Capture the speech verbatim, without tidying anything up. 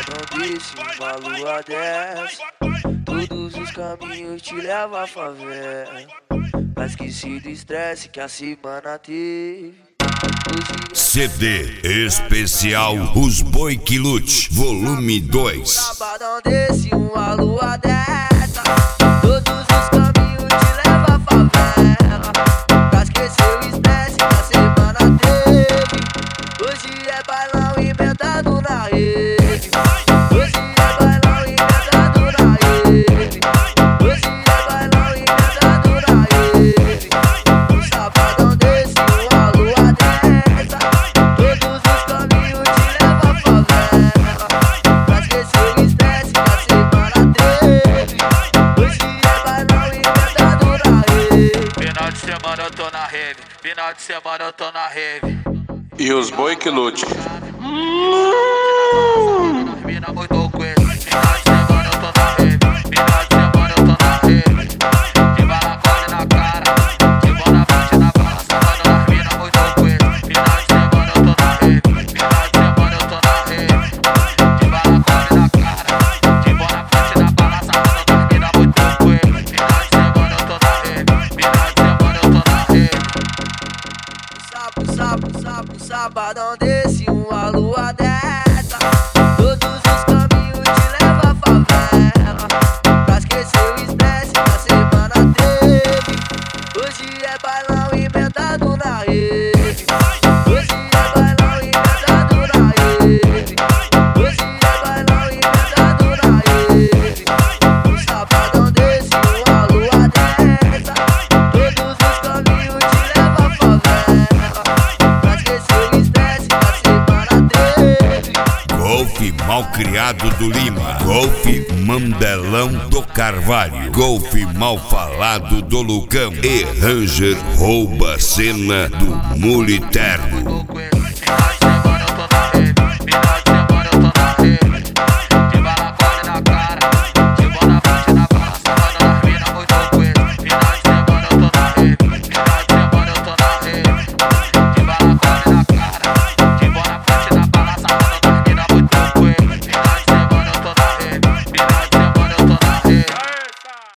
Sabadão desse, uma lua dessa. Todos os caminhos te levam à favela. Pra esquecer do estresse que a semana teve. C D especial Os Boi que Lute, volume dois. Sabadão desse, uma lua dessa. Todos os caminhos te levam à favela. Pra esquecer o estresse que a semana teve. Hoje é bailão inventado na rede. Hoje é bailão inventado na rede. Hoje é bailão inventado na rede. Um sabadão desse, uma lua dessa. Todos os caminhos te levam à favela. Pra esquecer o estresse que a semana teve. Hoje é bailão inventado na rede. Final de semana eu tô na rave, final de semana eu tô na rave. E os boi que lute. Mina muito coelho. Final de semana eu tô na rave, final de semana eu tô na rave. De bala fora na cara, de bola na frente na bala. Sabadão nas mina muito coelho. Final de semana eu tô na rave, final de semana eu tô na rave. De bala fora na cara, de bola na frente na bala. Sabadão nas mina muito coelho. Final de semana eu tô na rave, final de semana eu tô na rave. Sapo, sapo, sapo, sabadão desse, uma lua dessa. Todos os caminhos te levam à favela. Pra esquecer o estresse que a semana teve. Hoje é bailão inventado na rede. Hoje é bailão inventado na rede. Hoje é bailão inventado na rede. Um sabadão desse, uma lua dessa. Todos os caminhos te levam à favela. Pra esquecer o estresse que a semana teve. Golfe Malcriado do Lima, Golfe Mandelão do Carvalho, Golfe Mal Falado do Lucão e Ranger Rouba Cena do Muliterno. Muito coelho.